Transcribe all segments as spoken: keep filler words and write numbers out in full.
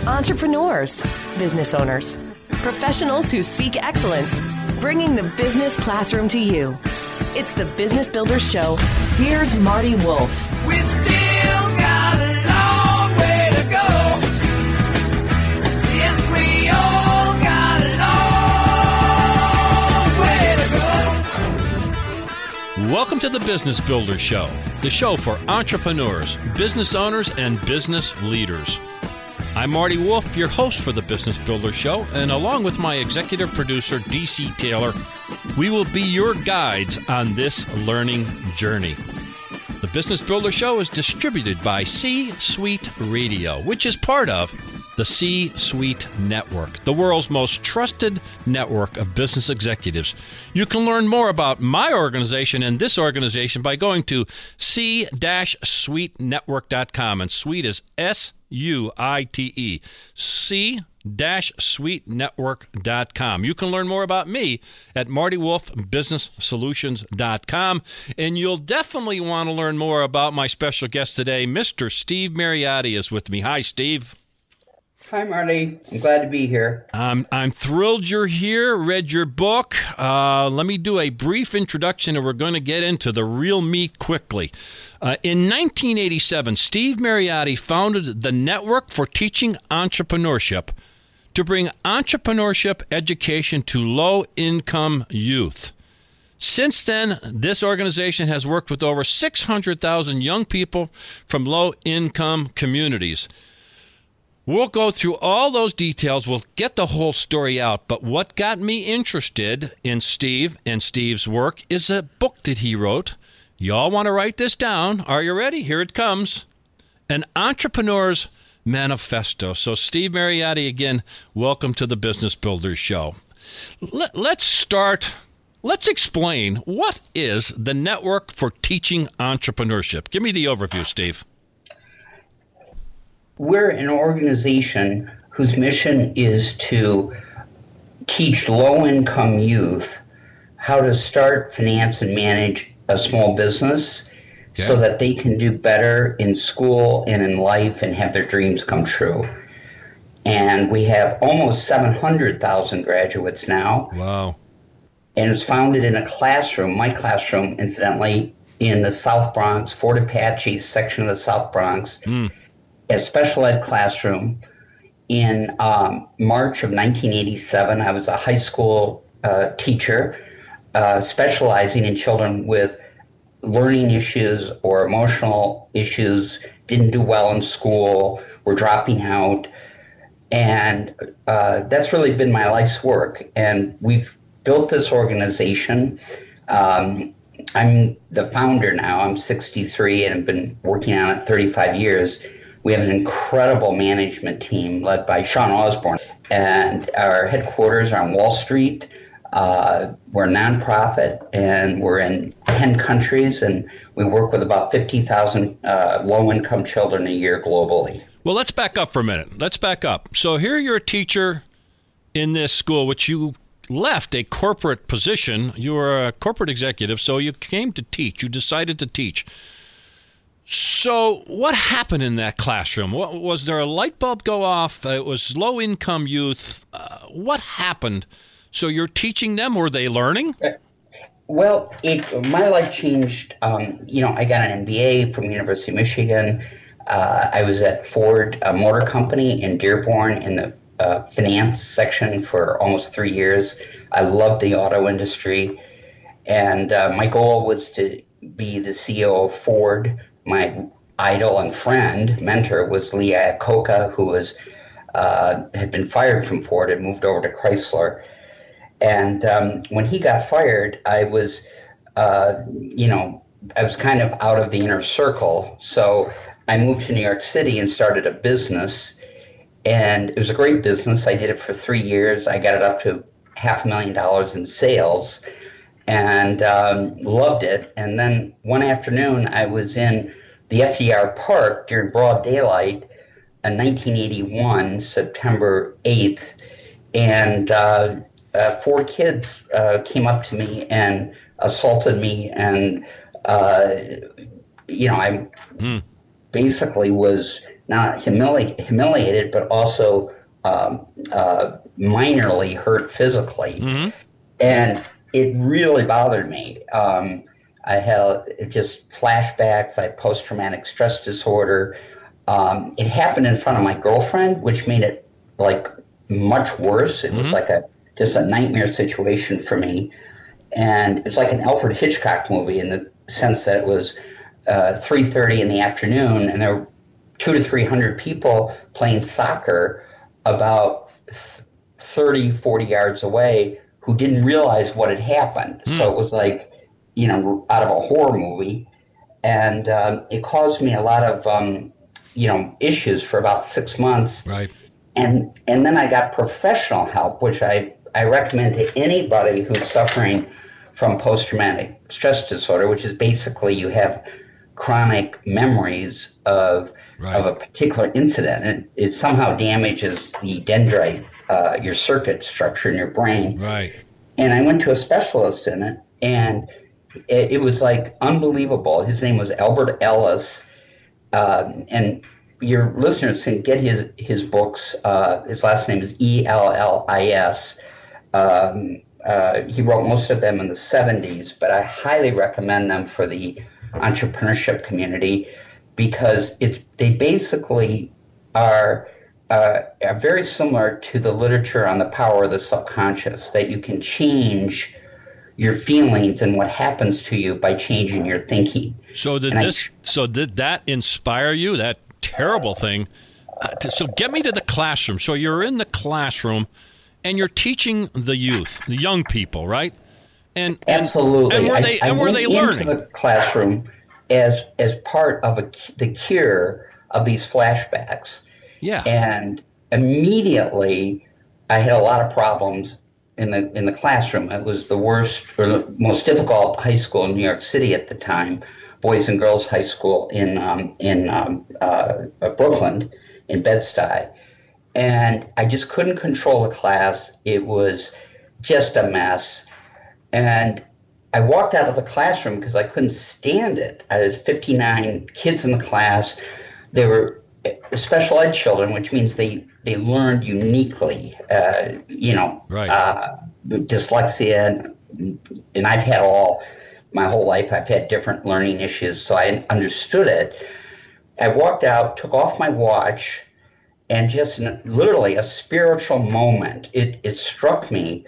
Entrepreneurs, business owners, professionals who seek excellence, bringing the business classroom to you. It's the Business Builders Show. Here's Marty Wolff. We still got a long way to go. Yes, we all got a long way to go. Welcome to the Business Builders Show, the show for entrepreneurs, business owners, and business leaders. I'm Marty Wolff, your host for the Business Builder Show, and along with my executive producer, D C Taylor, we will be your guides on this learning journey. The Business Builder Show is distributed by C-Suite Radio, which is part of the C-Suite Network, the world's most trusted network of business executives. You can learn more about my organization and this organization by going to c suite network dot com, and Suite is S U I T E, c suite network dot com. You can learn more about me at marty wolff business solutions dot com, and you'll definitely want to learn more about my special guest today. Mister Steve Mariotti is with me. Hi, Steve. Hi, Marty. I'm glad to be here. Um, I'm thrilled you're here. Read your book. Uh, let me do a brief introduction, and we're going to get into the real meat quickly. Uh, in nineteen eighty-seven, Steve Mariotti founded the Network for Teaching Entrepreneurship to bring entrepreneurship education to low-income youth. Since then, this organization has worked with over six hundred thousand young people from low-income communities. We'll go through all those details. We'll get the whole story out. But what got me interested in Steve and Steve's work is a book that he wrote. Y'all want to write this down? Are you ready? Here it comes. An Entrepreneur's Manifesto. So, Steve Mariotti, again, welcome to the Business Builders Show. Let, let's start. Let's explain, what is the Network for Teaching Entrepreneurship? Give me the overview, Steve. We're an organization whose mission is to teach low-income youth how to start, finance, and manage a small business, okay, so that they can do better in school and in life and have their dreams come true. And we have almost seven hundred thousand graduates now. Wow. And it was founded in a classroom, my classroom, incidentally, in the South Bronx, Fort Apache section of the South Bronx. Mm. A special ed classroom. In um, March of nineteen eighty-seven, I was a high school uh, teacher uh, specializing in children with learning issues or emotional issues, didn't do well in school, were dropping out. And uh, that's really been my life's work. And we've built this organization. Um, I'm the founder now. I'm sixty-three and I've been working on it thirty-five years. We have an incredible management team led by Sean Osborne, and our headquarters are on Wall Street. Uh, we're a nonprofit, and we're in ten countries, and we work with about fifty thousand uh, low-income children a year globally. Well, let's back up for a minute. Let's back up. So here you're a teacher in this school, which you left a corporate position. You were a corporate executive, so you came to teach. You decided to teach. So what happened in that classroom? What, was there a light bulb go off? It was low-income youth. Uh, what happened? So you're teaching them? Were they learning? Well, it, my life changed. Um, you know, I got an M B A from University of Michigan. Uh, I was at Ford uh, Motor Company in Dearborn in the uh, finance section for almost three years. I loved the auto industry. And uh, my goal was to be the C E O of Ford. My idol and friend, mentor, was Lee Iacocca, who was uh, had been fired from Ford and moved over to Chrysler. And um, when he got fired, I was, uh, you know, I was kind of out of the inner circle. So I moved to New York City and started a business. And it was a great business. I did it for three years. I got it up to half a million dollars in sales and um, loved it. And then one afternoon, I was in the F D R Park during broad daylight in nineteen eighty-one, September eighth, and uh, uh, four kids uh, came up to me and assaulted me, and uh, you know, I mm. basically was not humili- humiliated, but also um, uh, minorly hurt physically. Mm-hmm. And it really bothered me. Um, I had just flashbacks. I had post-traumatic stress disorder. Um, it happened in front of my girlfriend, which made it like much worse. It mm-hmm. was like a just a nightmare situation for me. And it's like an Alfred Hitchcock movie in the sense that it was uh, three thirty in the afternoon, and there were two to three hundred people playing soccer about thirty, forty yards away who didn't realize what had happened. Mm. So it was like, you know, out of a horror movie. And um, it caused me a lot of, um, you know, issues for about six months. Right. And and then I got professional help, which I, I recommend to anybody who's suffering from post-traumatic stress disorder, which is basically you have chronic memories of right. of a particular incident, and it somehow damages the dendrites, uh, your circuit structure in your brain. Right. And I went to a specialist in it, and it, it was like unbelievable. His name was Albert Ellis, um, and your listeners can get his his books. Uh, his last name is E L L I S. Um, uh, he wrote most of them in the seventies, but I highly recommend them for the entrepreneurship community because it's they basically are uh, are very similar to the literature on the power of the subconscious, that you can change your feelings and what happens to you by changing your thinking. So did and this? I, so did that inspire you? That terrible thing. Uh, to, so get me to the classroom. So you're in the classroom, and you're teaching the youth, the young people, right? And, and absolutely. And were they? I, I and were went they learning? Into the classroom as as part of a, the cure of these flashbacks. Yeah. And immediately, I had a lot of problems in the in the classroom. It was the worst or the most difficult high school in New York City at the time, Boys and Girls High School in um, in um, uh, Brooklyn, in Bed-Stuy. And I just couldn't control the class. It was just a mess. And I walked out of the classroom because I couldn't stand it. I had fifty-nine kids in the class. They were special ed children, which means they, they learned uniquely, uh, you know, right. uh, dyslexia. And, and I've had all, my whole life, I've had different learning issues, so I understood it. I walked out, took off my watch, and just literally a spiritual moment, it, it struck me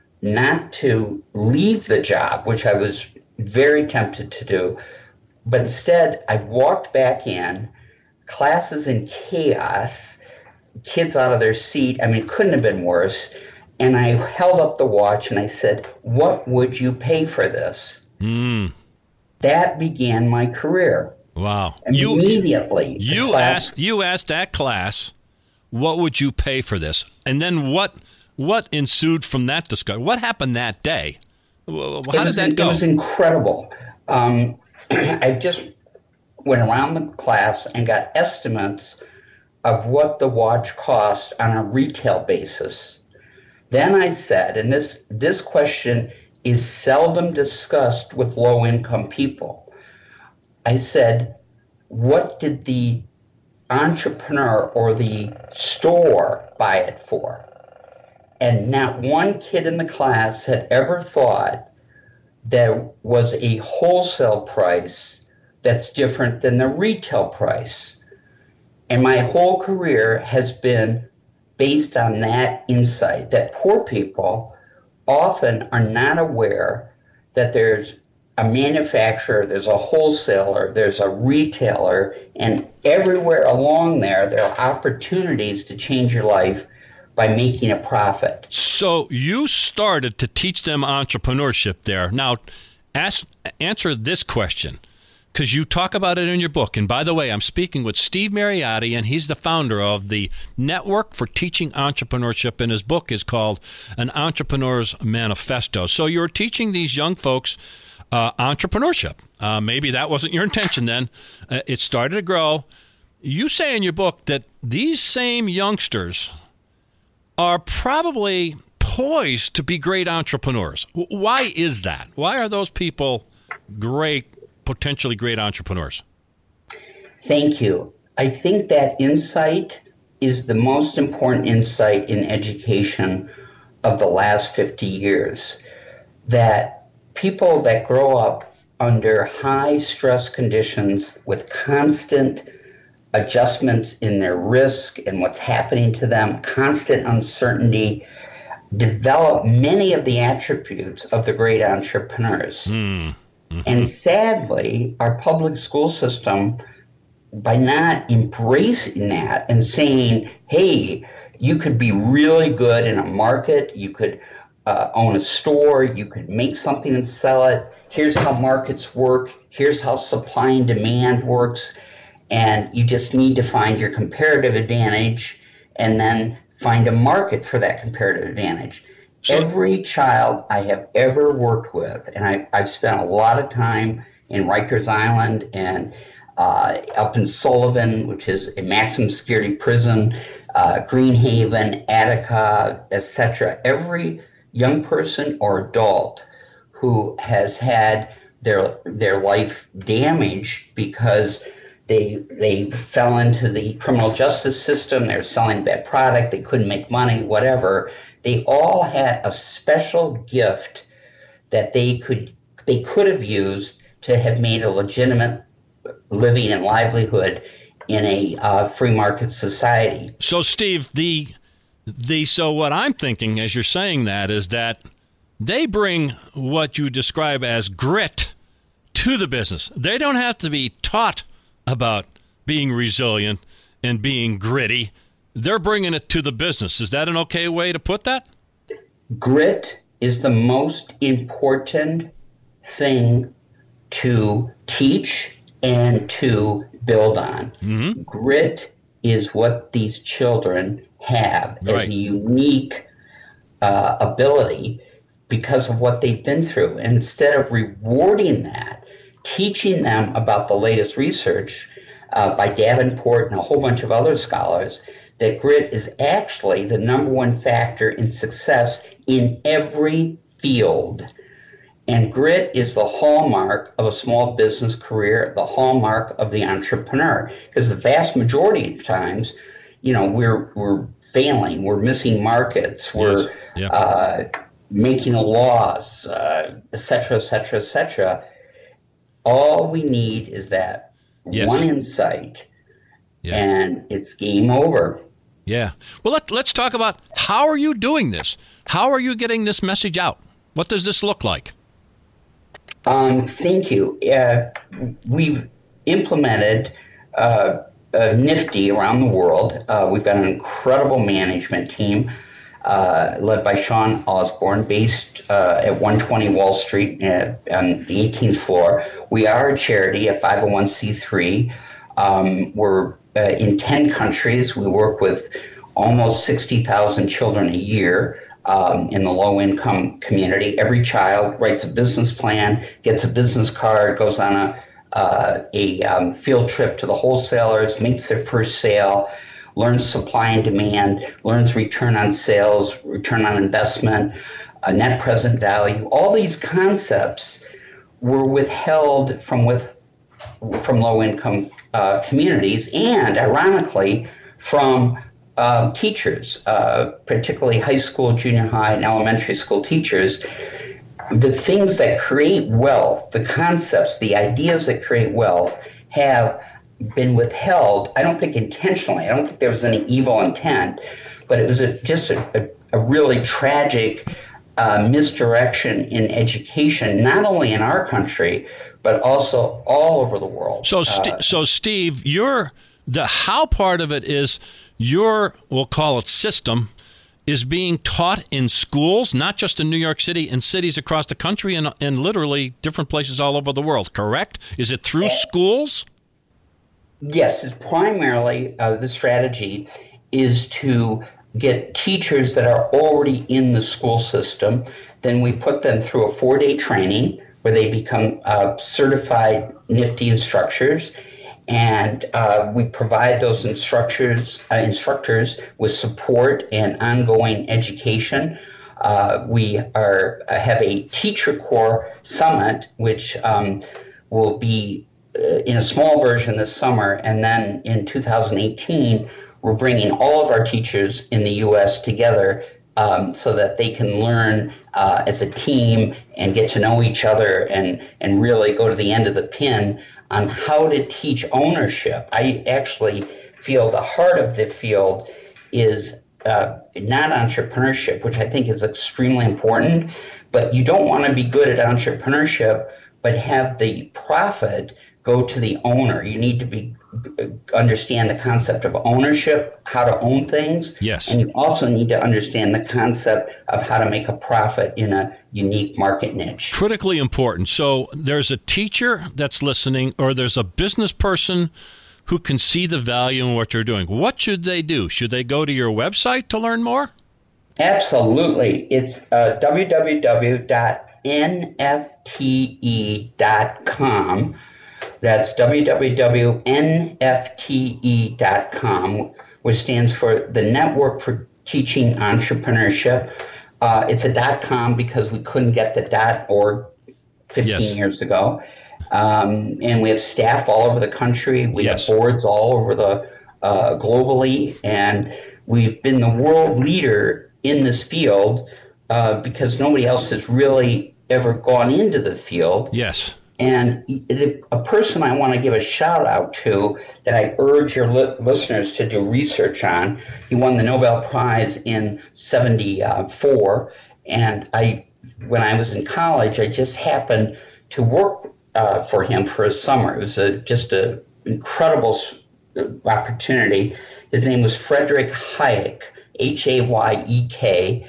not to leave the job, which I was very tempted to do, but instead I walked back in, classes in chaos, kids out of their seat. I mean, it couldn't have been worse. And I held up the watch and I said, "What would you pay for this?" Mm. That began my career. Wow. Immediately. You, you class, asked you asked that class, what would you pay for this? And then what what ensued from that discussion? What happened that day? How did was, that go? It was incredible. Um, I just went around the class and got estimates of what the watch cost on a retail basis. Then I said, and this this question is seldom discussed with low-income people. I said, what did the entrepreneur or the store buy it for? And not one kid in the class had ever thought there was a wholesale price that's different than the retail price. And my whole career has been based on that insight, that poor people often are not aware that there's a manufacturer, there's a wholesaler, there's a retailer, and everywhere along there, there are opportunities to change your life by making a profit. So you started to teach them entrepreneurship there. Now, ask, answer this question, because you talk about it in your book. And by the way, I'm speaking with Steve Mariotti, and he's the founder of the Network for Teaching Entrepreneurship, and his book is called An Entrepreneur's Manifesto. So you're teaching these young folks uh, entrepreneurship. Uh, maybe that wasn't your intention then. Uh, it started to grow. You say in your book that these same youngsters are probably poised to be great entrepreneurs. Why is that? Why are those people great, potentially great entrepreneurs? Thank you. I think that insight is the most important insight in education of the last fifty years. That people that grow up under high stress conditions with constant adjustments in their risk and what's happening to them, constant uncertainty, develop many of the attributes of the great entrepreneurs. Mm. Mm-hmm. And sadly, our public school system, by not embracing that and saying, hey, you could be really good in a market, you could uh, own a store, you could make something and sell it, here's how markets work, here's how supply and demand works, and you just need to find your comparative advantage and then find a market for that comparative advantage. So, every child I have ever worked with, and I, I've spent a lot of time in Rikers Island and uh, up in Sullivan, which is a maximum security prison, uh, Greenhaven, Attica, et cetera. Every young person or adult who has had their their life damaged because they they fell into the criminal justice system, they were selling bad product, they couldn't make money, whatever. They all had a special gift that they could they could have used to have made a legitimate living and livelihood in a uh, free market society. So, Steve, the the so what I'm thinking as you're saying that is that they bring what you describe as grit to the business. They don't have to be taught about being resilient and being gritty. They're bringing it to the business. Is that an okay way to put that? Grit is the most important thing to teach and to build on. Mm-hmm. Grit is what these children have right. as a unique uh, ability because of what they've been through. And instead of rewarding that, teaching them about the latest research uh, by Davenport and a whole bunch of other scholars, that grit is actually the number one factor in success in every field. And grit is the hallmark of a small business career, the hallmark of the entrepreneur. Because the vast majority of times, you know, we're we're failing, we're missing markets, we're yes. yeah. uh, making a loss, uh, et cetera, et cetera, et cetera. All we need is that yes. one insight, yeah. and it's game over. Yeah. Well, let, let's talk about how are you doing this? How are you getting this message out? What does this look like? Um, thank you. Uh, we've implemented uh, uh, Nifty around the world. Uh, we've got an incredible management team uh, led by Sean Osborne, based uh, at one twenty Wall Street uh, on the eighteenth floor. We are a charity, a five oh one c three. Um, we're uh, in ten countries. We work with almost sixty thousand children a year. Um, in the low-income community. Every child writes a business plan, gets a business card, goes on a, uh, a um, field trip to the wholesalers, makes their first sale, learns supply and demand, learns return on sales, return on investment, uh, net present value. All these concepts were withheld from with from low-income uh, communities and, ironically, from Uh, teachers, uh, particularly high school, junior high, and elementary school teachers. The things that create wealth, the concepts, the ideas that create wealth have been withheld. I don't think intentionally. I don't think there was any evil intent, but it was a, just a, a, a really tragic uh, misdirection in education, not only in our country, but also all over the world. So, St- uh, so Steve, you're the how part of it is your, we'll call it system, is being taught in schools, not just in New York City, in cities across the country and, and literally different places all over the world, correct? Is it through schools? Yes, it's primarily uh, the strategy is to get teachers that are already in the school system. Then we put them through a four-day training where they become uh, certified Nifty instructors. And uh, we provide those instructors uh, instructors with support and ongoing education. Uh, we are uh, have a teacher corps summit, which um, will be uh, in a small version this summer, and then in two thousand eighteen, we're bringing all of our teachers in the U S together um, so that they can learn uh, as a team and get to know each other and, and really go to the end of the pin on how to teach ownership. I actually feel the heart of the field is uh, not entrepreneurship, which I think is extremely important, but you don't want to be good at entrepreneurship but have the profit go to the owner. You need to be understand the concept of ownership, how to own things. Yes. And you also need to understand the concept of how to make a profit in a unique market niche. Critically important. So there's a teacher that's listening, or there's a business person who can see the value in what you're doing. What should they do? Should they go to your website to learn more? Absolutely. It's uh, w w w dot n f t e dot com. That's w w w dot n f t e dot com, which stands for the Network for Teaching Entrepreneurship. Uh, it's a .com because we couldn't get the .org fifteen Yes. years ago. Um, and we have staff all over the country. We Yes. have boards all over the uh, globally, and we've been the world leader in this field uh, because nobody else has really ever gone into the field. Yes. And a person I want to give a shout out to that I urge your li- listeners to do research on. He won the Nobel Prize in seventy-four, and I, when I was in college, I just happened to work uh, for him for a summer. It was a, just an incredible opportunity. His name was Frederick Hayek, H A Y E K,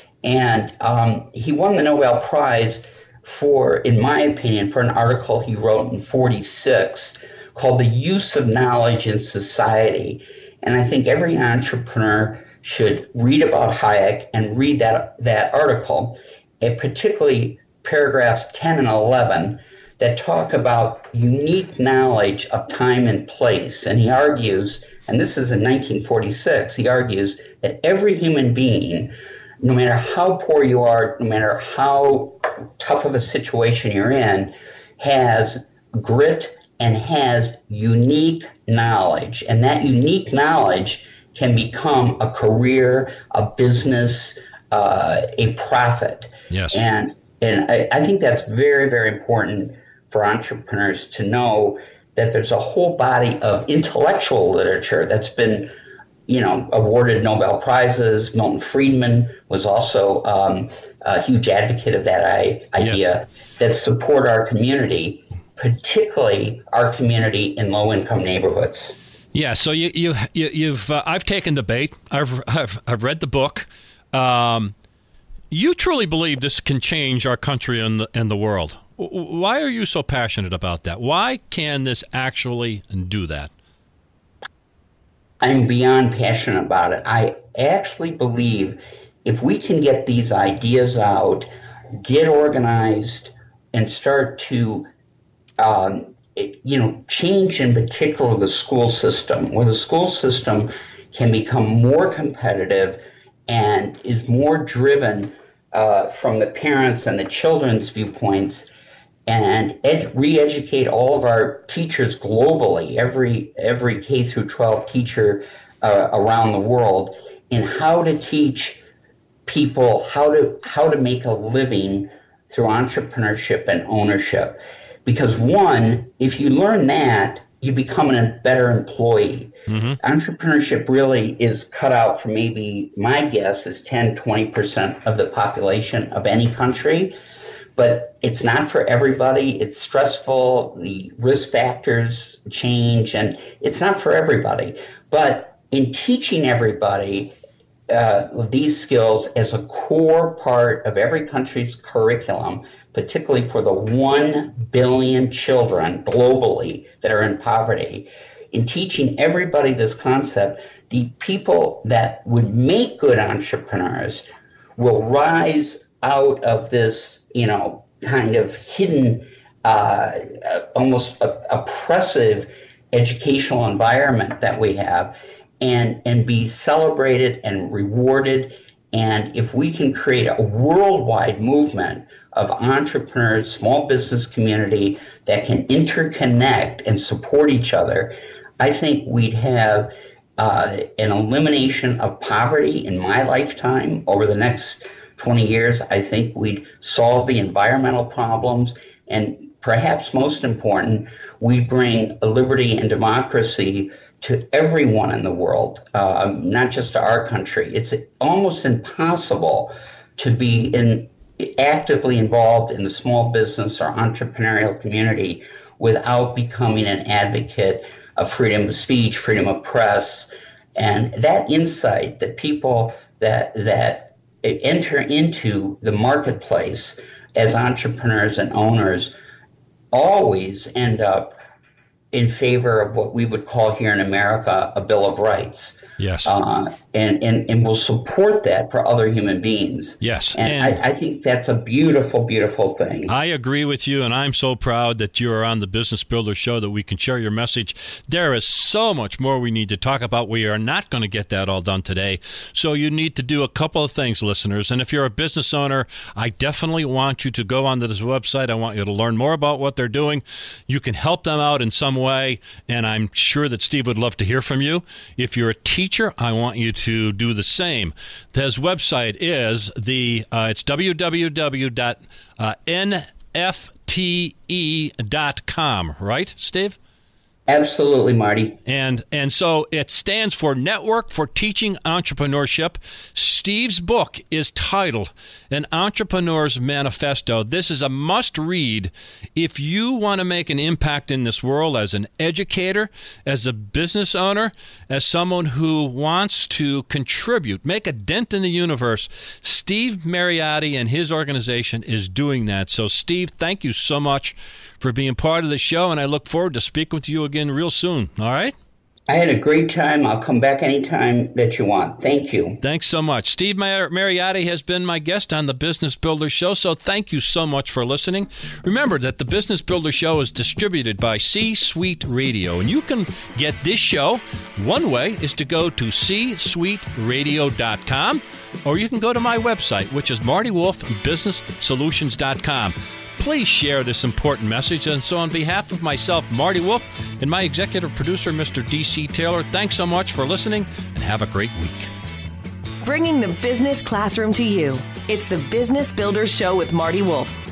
and um, he won the Nobel Prize for, in my opinion, for an article he wrote in forty-six called The Use of Knowledge in Society. And I think every entrepreneur should read about Hayek and read that, that article, and particularly paragraphs ten and eleven that talk about unique knowledge of time and place. And he argues, and this is in nineteen forty-six, he argues that every human being, no matter how poor you are, no matter how tough of a situation you're in, has grit and has unique knowledge. And that unique knowledge can become a career, a business, uh, a profit. Yes. And and I, I think that's very, very important for entrepreneurs to know that there's a whole body of intellectual literature that's been, you know, awarded Nobel Prizes. Milton Friedman was also um, a huge advocate of that I- idea, yes. that support our community, particularly our community in low-income neighborhoods. Yeah, so you, you, you, you've uh, I've taken the bait. I've I've, I've read the book. Um, you truly believe this can change our country and the, and the world. Why are you so passionate about that? Why can this actually do that? I'm beyond passionate about it. I actually believe if we can get these ideas out, get organized, and start to, um, it, you know, change in particular the school system, where the school system can become more competitive and is more driven uh, from the parents and the children's viewpoints, and ed- re-educate all of our teachers globally, every every K through twelve teacher uh, around the world, in how to teach people how to how to make a living through entrepreneurship and ownership. Because one, if you learn that, you become a better employee. Mm-hmm. Entrepreneurship really is cut out for maybe, my guess is ten, twenty percent of the population of any country. But it's not for everybody. It's stressful. The risk factors change, and it's not for everybody. But in teaching everybody uh, these skills as a core part of every country's curriculum, particularly for the one billion children globally that are in poverty, in teaching everybody this concept, the people that would make good entrepreneurs will rise out of this, you know, kind of hidden, uh, almost oppressive educational environment that we have, and and be celebrated and rewarded And if we can create a worldwide movement of entrepreneurs, small business community that can interconnect and support each other, I think we'd have uh, an elimination of poverty in my lifetime over the next twenty years. I think we'd solve the environmental problems, and perhaps most important, we bring liberty and democracy to everyone in the world, uh, not just to our country. It's almost impossible to be in, actively involved in the small business or entrepreneurial community without becoming an advocate of freedom of speech, freedom of press, and that insight that people that that enter into the marketplace as entrepreneurs and owners always end up in favor of what we would call here in America a Bill of Rights. Yes. Uh, and, and, and will support that for other human beings. Yes. And, and I, I think that's a beautiful, beautiful thing. I agree with you, and I'm so proud that you are on the Business Builder Show, that we can share your message. There is so much more we need to talk about. We are not going to get that all done today. So you need to do a couple of things, listeners. And if you're a business owner, I definitely want you to go onto this website. I want you to learn more about what they're doing. You can help them out in some way, and I'm sure that Steve would love to hear from you. If you're a teacher, I want you to do the same. His website is the uh, it's w w w dot n f t e dot com, right, Steve? Absolutely, Marty. And and so it stands for Network for Teaching Entrepreneurship. Steve's book is titled An Entrepreneur's Manifesto. This is a must-read if you want to make an impact in this world as an educator, as a business owner, as someone who wants to contribute, make a dent in the universe. Steve Mariotti and his organization is doing that. So, Steve, thank you so much for being part of the show, and I look forward to speaking with you again real soon. All right? I had a great time. I'll come back anytime that you want. Thank you. Thanks so much. Steve Mar- Mariotti has been my guest on the Business Builder Show, so thank you so much for listening. Remember that the Business Builder Show is distributed by C-Suite Radio, and you can get this show. One way is to go to c suite radio dot com, or you can go to my website, which is marty wolf business solutions dot com. Please share this important message. And so on behalf of myself, Marty Wolf, and my executive producer, Mister D C Taylor, thanks so much for listening, and have a great week. Bringing the business classroom to you. It's the Business Builder Show with Marty Wolf.